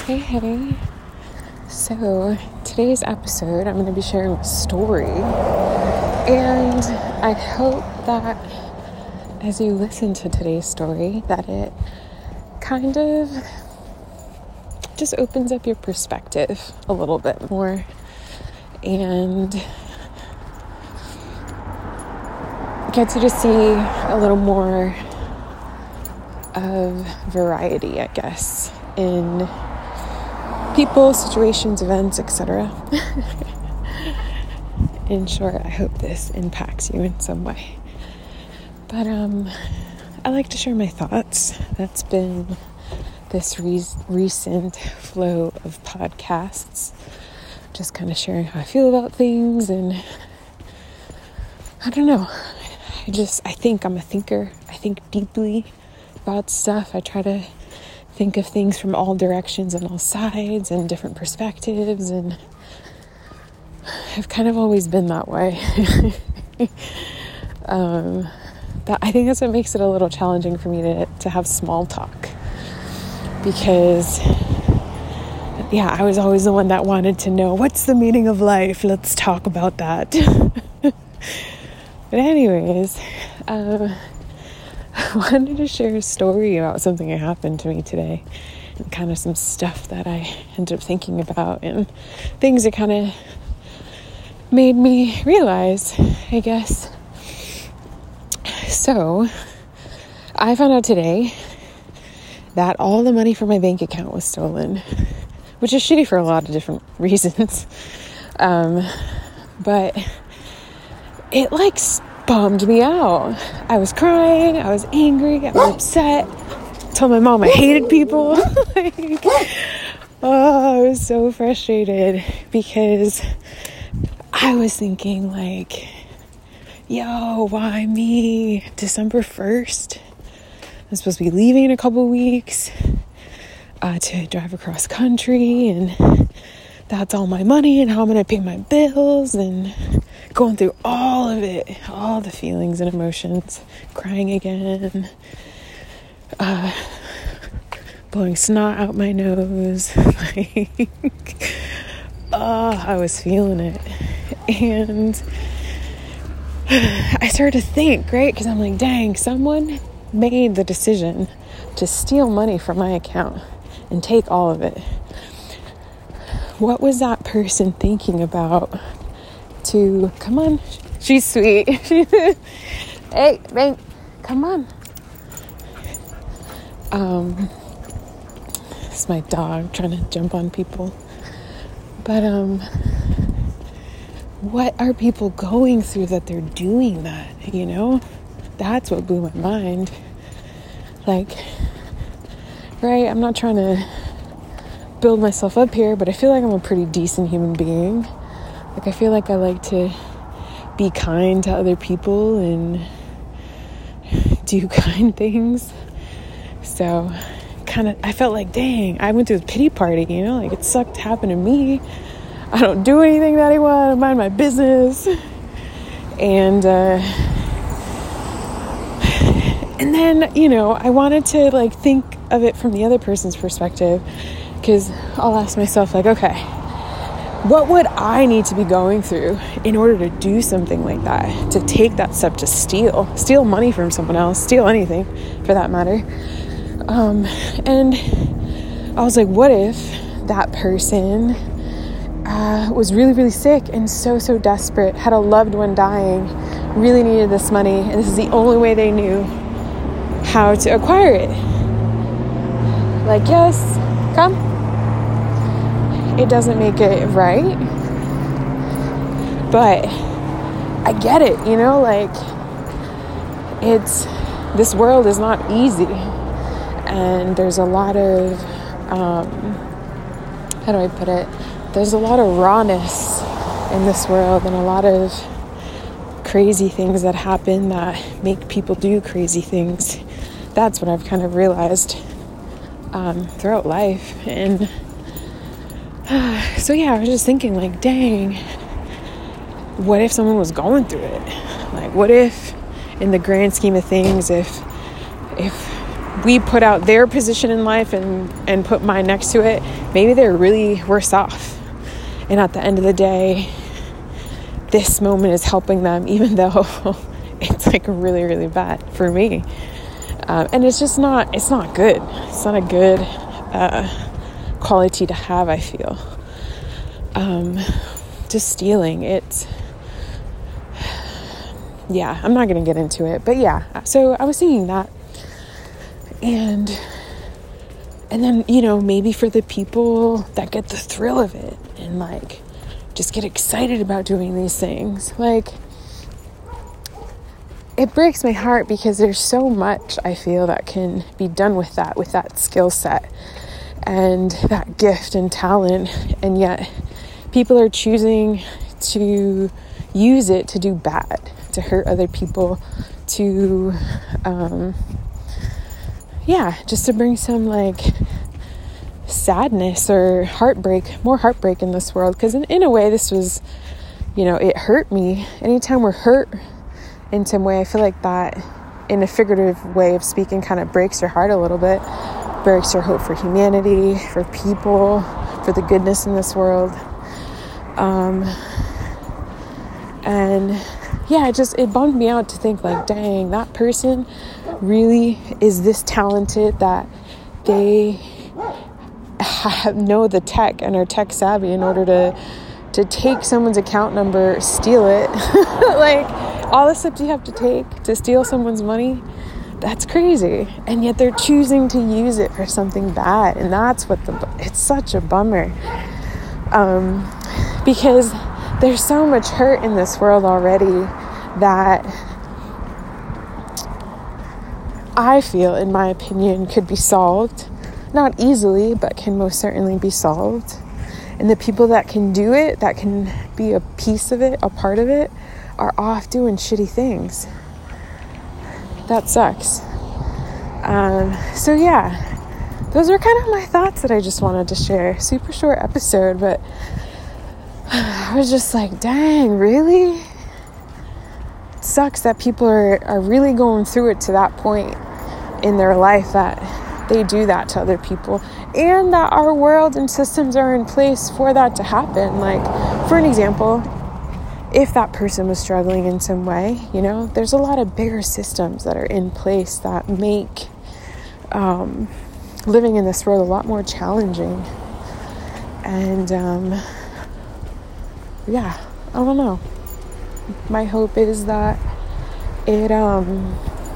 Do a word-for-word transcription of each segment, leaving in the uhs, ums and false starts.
Hey, hey. So, today's episode, I'm going to be sharing a story. And I hope that as you listen to today's story, that it kind of just opens up your perspective a little bit more. And gets you to see a little more of variety, I guess, in people, situations, events, et cetera. In short, I hope this impacts you in some way. But um, I like to share my thoughts. That's been this re- recent flow of podcasts. Just kind of sharing how I feel about things, and I don't know. I just, I think I'm a thinker. I think deeply about stuff. I try to think of things from all directions and all sides and different perspectives, and I've kind of always been that way. um, that I think that's what makes it a little challenging for me to, to have small talk, because yeah, I was always the one that wanted to know, what's the meaning of life? Let's talk about that. But anyways, um, I wanted to share a story about something that happened to me today, and kind of some stuff that I ended up thinking about, and things that kind of made me realize, I guess. So, I found out today that all the money from my bank account was stolen, which is shitty for a lot of different reasons. Um, but it like bummed me out. I was crying, I was angry, I was upset. I told my mom I hated people. like, oh, I was so frustrated because I was thinking like, yo, why me? December first? I'm supposed to be leaving in a couple weeks uh, to drive across country, and that's all my money, and how I'm going to pay my bills, and going through all of it, all the feelings and emotions, crying again, uh, blowing snot out my nose, like, oh, I was feeling it, and I started to think, right, because I'm like, dang, someone made the decision to steal money from my account and take all of it. What was that person thinking about? To come on, she's sweet. Hey, bank, come on. Um, it's my dog trying to jump on people. But um, what are people going through that they're doing that? You know, that's what blew my mind. Like, right? I'm not trying to build myself up here, but I feel like I'm a pretty decent human being. Like, I feel like I like to be kind to other people and do kind things. So, kind of, I felt like, dang, I went through a pity party, you know? Like, it sucked to happen to me. I don't do anything to anyone. I mind my business. And, uh... And then, you know, I wanted to, like, think of it from the other person's perspective. Because I'll ask myself, like, okay, what would I need to be going through in order to do something like that? To take that step to steal, steal money from someone else, steal anything for that matter. Um, and I was like, what if that person uh, was really, really sick and so, so desperate, had a loved one dying, really needed this money, and this is the only way they knew how to acquire it. Like, yes, come. It doesn't make it right, but I get it, you know, like, it's, this world is not easy, and there's a lot of, um, how do I put it, there's a lot of rawness in this world, and a lot of crazy things that happen that make people do crazy things. That's what I've kind of realized um, throughout life, and so yeah, I was just thinking, like, dang, what if someone was going through it? Like, what if, in the grand scheme of things, if if we put out their position in life and, and put mine next to it, maybe they're really worse off. And at the end of the day, this moment is helping them, even though it's like really, really bad for me. Um, and it's just not, it's not good. It's not a good uh, quality to have, I feel. Um, just stealing, it's, yeah, I'm not going to get into it. But yeah, so I was thinking that. And, and then, you know, maybe for the people that get the thrill of it and like just get excited about doing these things, like, it breaks my heart because there's so much I feel that can be done with that, with that skill set and that gift and talent. And yet people are choosing to use it to do bad, to hurt other people, to, um, yeah, just to bring some like sadness or heartbreak, more heartbreak in this world. Because in, in a way, this was, you know, it hurt me. Anytime we're hurt in some way, I feel like that, in a figurative way of speaking, kind of breaks your heart a little bit, breaks your hope for humanity, for people, for the goodness in this world. Um, and yeah, it just, it bummed me out to think like, dang, that person really is this talented that they have, know the tech and are tech savvy in order to to take someone's account number, steal it. Like, all the steps you have to take to steal someone's money, that's crazy. And yet they're choosing to use it for something bad. And that's what the, it's such a bummer. Um, because there's so much hurt in this world already that I feel, in my opinion, could be solved. Not easily, but can most certainly be solved. And the people that can do it, that can be a piece of it, a part of it, are off doing shitty things. That sucks. Um, so yeah, those are kind of my thoughts that I just wanted to share. Super short episode, but I was just like, dang, really? It sucks that people are, are really going through it to that point in their life that they do that to other people, and that our world and systems are in place for that to happen. Like, for an example, if that person was struggling in some way, you know, there's a lot of bigger systems that are in place that make um, living in this world a lot more challenging. And um, yeah, I don't know. My hope is that it, um,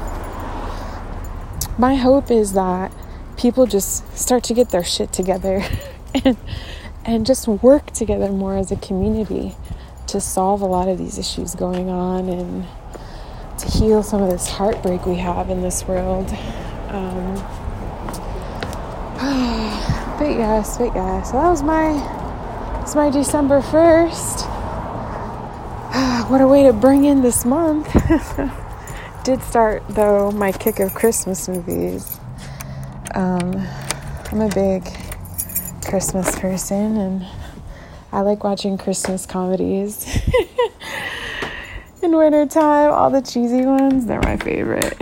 my hope is that people just start to get their shit together and, and just work together more as a community to solve a lot of these issues going on and to heal some of this heartbreak we have in this world. Um, but yes, but yes. So that was my, it's my December first. What a way to bring in this month. Did start, though, my kick of Christmas movies. Um, I'm a big Christmas person, and I like watching Christmas comedies. In wintertime, all the cheesy ones, they're my favorite.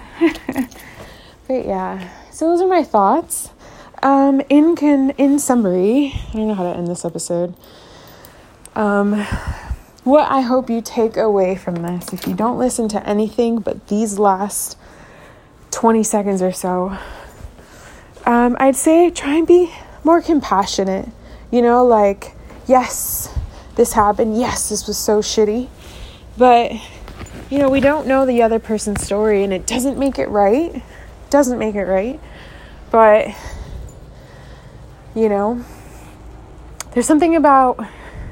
But yeah, so those are my thoughts. Um, in can in summary, I don't know how to end this episode. Um, what I hope you take away from this, if you don't listen to anything but these last twenty seconds or so, um, I'd say try and be more compassionate. You know, like, yes, this happened. Yes, this was so shitty. But, you know, we don't know the other person's story, and it doesn't make it right. It doesn't make it right. But, you know, there's something about,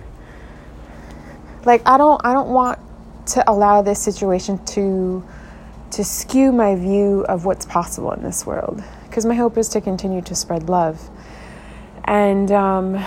like, I don't, I don't want to allow this situation to, to skew my view of what's possible in this world. Because my hope is to continue to spread love. And, um,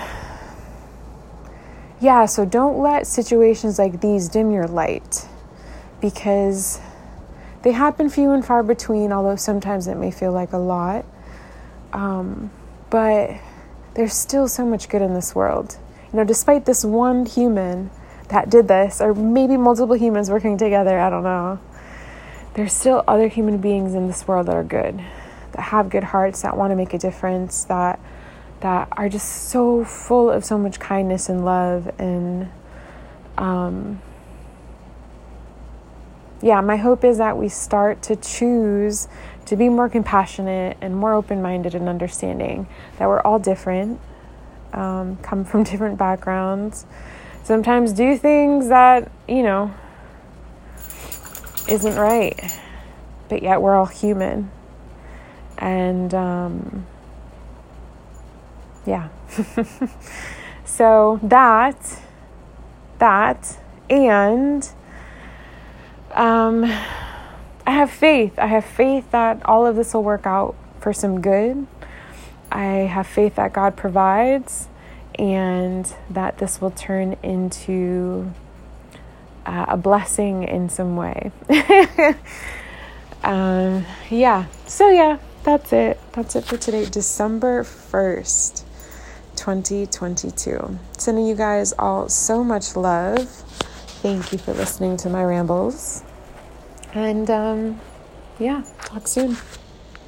yeah, so don't let situations like these dim your light, because they happen few and far between, although sometimes it may feel like a lot. Um, but there's still so much good in this world. You know, despite this one human that did this, or maybe multiple humans working together, I don't know. There's still other human beings in this world that are good, that have good hearts, that want to make a difference, that that are just so full of so much kindness and love. And um, yeah, my hope is that we start to choose to be more compassionate and more open-minded and understanding, that we're all different, um, come from different backgrounds, sometimes do things that, you know, isn't right, but yet we're all human. And um, yeah. So that, that, and um, I have faith. I have faith that all of this will work out for some good. I have faith that God provides, and that this will turn into uh, a blessing in some way. um, yeah. So yeah, that's it. That's it for today, December first, twenty twenty-two. Sending you guys all so much love. Thank you for listening to my rambles. And um, yeah, talk soon.